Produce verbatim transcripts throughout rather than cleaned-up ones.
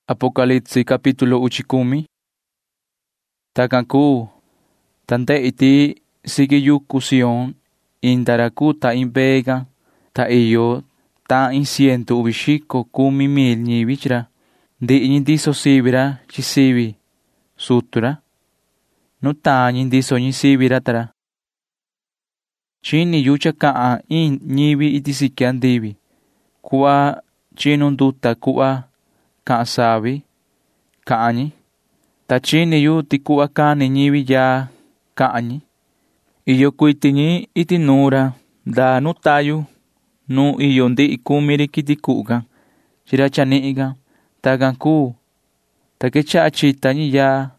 Apocalipsis capítulo uchikumi. Takanku, tante iti sigiyuku Sion, indaraku ta imbega, ta iyo, ta in ciento ubishiko kumi mil ñivichra, di ñindiso sibira chisibi, sutura, no ta ñindiso ñisibira tara. Chini yucha kaa in ñivi iti sikian divi, kuwa chinunduta kuwa kaa sabi, kaani, ta chini yu tikuwa kaani ñivi ya kaani. Iyo kuiti ñi iti nura, da nu tayu, nu iyo ndi ikumiri kiti kuuga, chira chaniiga, tagan ku, take cha chita ñi ya,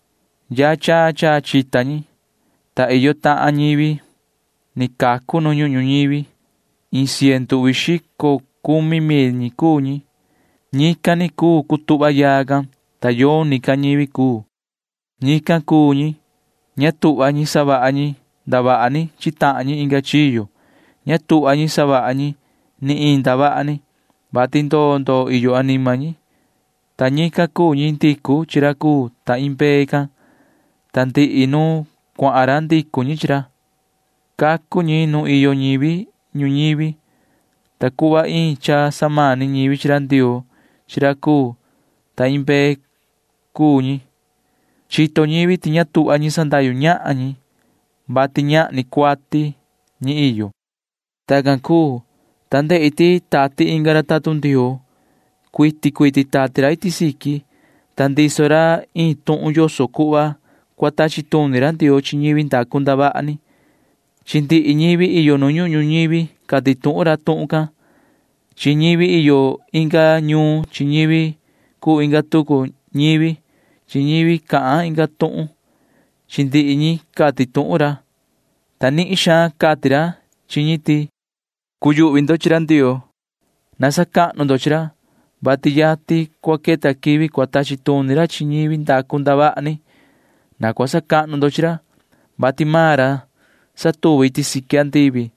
ya cha cha chita ñi, ta iyo taa ñivi, ni kaku no ñuñu ñivi, in ciento wishiko kumi mil ñi ku ñi, ñika ni ku kutuba yaga, ta yo nika ñivi ku. Ñika ku ñi, ña tuba ñi sabaa ñi, dabaa ñi chitaa ñi inga chiyo, ña tuba ñi sabaa ñi, ni inda baa ñi, bati ndo ndo iyo anima ñi. Ta ñika ku ñi ndiku chira ku ta imbeka, ta ndi inu kuaara ndiku ñi chira. Kaku ñi nu iyo ñivi ñu ñivi, ta kuwa in cha samani ñivi chira ndio, chira ku ta imbe ku ñi. Chito ñivi ti ña tuba ñi sandayo ñaa ñi, bati ñaa ni kuati ñi iyo. Tagan ku, tande iti tati ingara tatu ndio, kuiti kuiti tatira iti siki, tandisora in tuun yoso kuwa kuatachi tunira ndio chi ñivi ndaku ndabaa ni. Chindi ñivi iyo no ñuñu ñivi kati tuura tuunka, chi ñivi iyo inga ñu chi ñivi ku inga tuku ñivi, chi ñivi kaa inga tuun, chindi ñi kati tuura, ta ni isha katira chi ñiti, kuyuvi ndo chira ndio, nasa kaanu ndo chira, bati yati kuaketa kivi kuatachi tunira chi ñivi ndaku ndabaa ni, na kuasa kaanu ndo chira, bati mara satuvi iti siki andivi.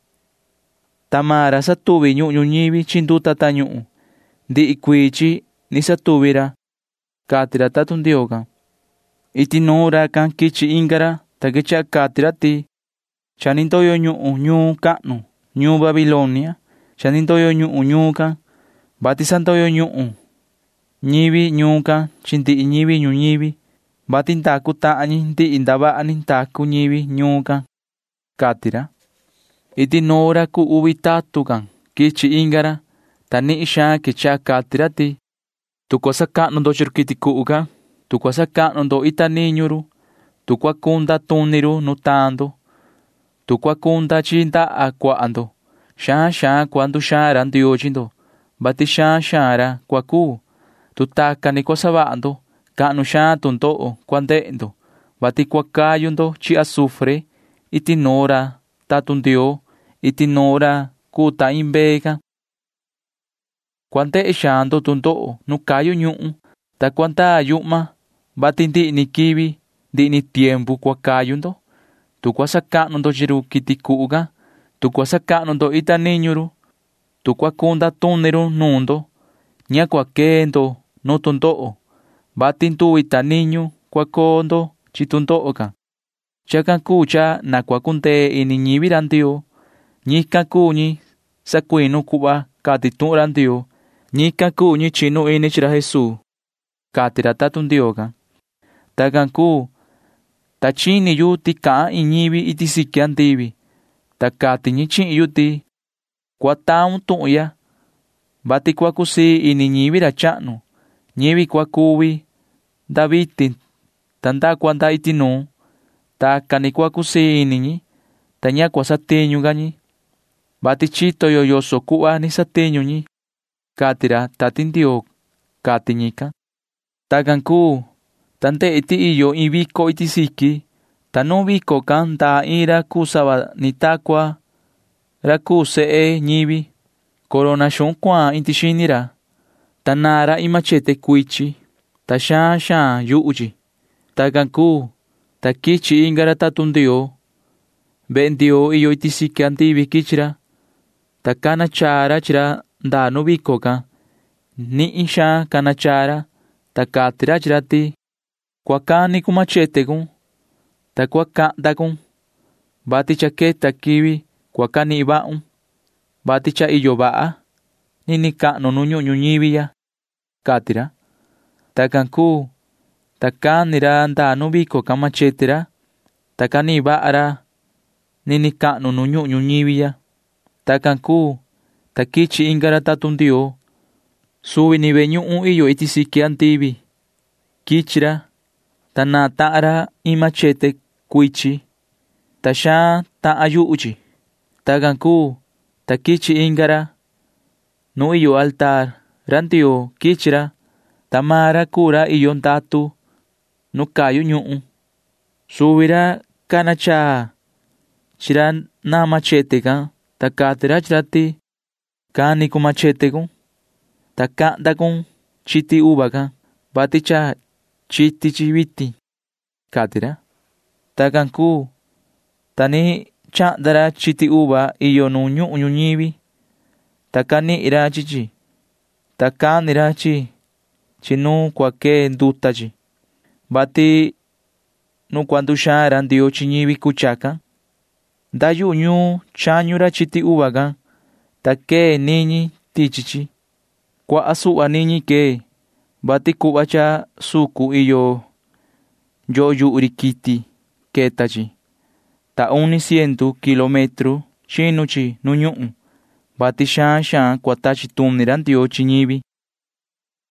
Tamara satuvi ñu'u ñivi chinduta ta ñu'u, ndi ikuichi ni satuvira, katira tatu ndioga. Iti nura kan kichi ingara, takecha katira ti, chanintoyo ñu'u ñuu ka'nu, ñuu Babilonia, chanintoyo ñu'u ñuu kan, bati santoyo ñu'u ñivi ñuu kan, chindi ñivi ñu ñivi, bati ndaku ta'añi ndi ndabaa ni ndaku ñivi ñuu kan, katira. Iti nura ku uvi tatu kan kichi ingara, ta ni isha kicha katira ti, tu kuasa ka'nu ndo chirkiti kuuga, tu kuasa ka'nu ndo ita niñuru, tu kua kunda tuniru nu tando, tu kua kunda chi ndaa kuando, shaa shaa kuandu shaara ndio chindo, bati shaa shaara kua ku, tu taka ni kuasa baando, ka'nu shaa tuntoo kuandendo, bati kua kayu ndo chi azufre, iti nura tatu ndio, iti nura ku ta imbeka. Kuante eshando tuntoo nu kayu ñu'u, ta kuanta yuma, bati ndi ni kivi, ndi ni tiempo kua kayu ndo, tu kuasa ka'nu ndo chiru kiti kuuga, tu kuasa ka'nu ndo ita niñuru, tu kua kunda tuniru nundo, ña kua kendo nu tuntoo, bati ntuvi ta niñu kua kondo chi tuntoo kan. Chakan kucha na kua kunte ini ñivira ndio, ñika ku ñi sakuinu kuwa kati tuura ndio, ñika ku ñi chinu ini chira Jesús, katira tatu ndioga. Takan ku, ta chini yu ti kaa in ñivi iti siki andivi, ta kati ñi chi'i yu ti, kua taun tu'ya, bati kua kusi ini ñivira cha'nu, ñivi kua kuvi, Daviti, tanda kuanda iti nuu, ta kani kua kusi ini ñi, ta ña kua satiñu ga ñi, bati chito yo yoso kuwa ni satiñu ñi, katira tati ndio, kati ñika. Takan ku, tante iti iyo in viko iti siki, ta nu viko kan ta ira ku saba ni takua, ra ku se'e ñivi, corona shun kuan inti shinira, ta nara i machete kuichi, ta shaa shaa yu'uchi. Takan ku, ta kichi ingara tatu ndio, be ndio iyo iti siki andivi kichira, ta kana chara chira nda nu viko kan, ni isha kana chara, ta kati ra chi ra ti: ―Kua kani kun machete kun, ta kua ka'nda kun, vati cha keta kivi kua kani'i va'un, vati cha iyo va'a nini ka'nu nu ñu'un ñuñivi ya ―kati ra. Takan kuu, ta kani ra ndaa nu viko kan machete ra, ta kani'i va'a ra nini ka'nu nu ñu'un ñuñivi ya. Takan kuu, ta kichi inga ra tatun Ndioo suvi ni ve'e ñu'un iyo iti siki andivi. Kichi ra, ta naa ta'an ra in machete kuichi, ta xaan ta'an yu'u chi. Takan kuu, ta kichi inga ra nu iyo altar ra Ndioo kichi ra, ta maa ra kuu ra iyo ndatu nu kayu ñu'un. Suvi ra kana chaa chi ra naa machete kan, ta kati ra chi ra ti: ―Kani kun machete kun, ta ka'nda kun chiti uva kan, vati cha chiti chi vitin ―kati ra. Takan kuu, ta ni cha'nda ra chiti uva iyo nu ñu'un ñuñivi, ta kani'i ra chi chi, ta kani ra chi chi nu kua kee nduta chi, vati nu kua nduxaan ra Ndioo chi ñivi kuu chakan. Nda yu'u ñuu chañu ra chiti uva kan, ta kee niñi tichi chi. Kua'a su'va niñi kee, vati ku'va cha suku iyo nyo'o yu'u ri kiti keta chi, ta uni cientu kilómetro chinu chi nu ñu'un, vati xaan xaan kua tachi tuni ra Ndioo chi ñivi.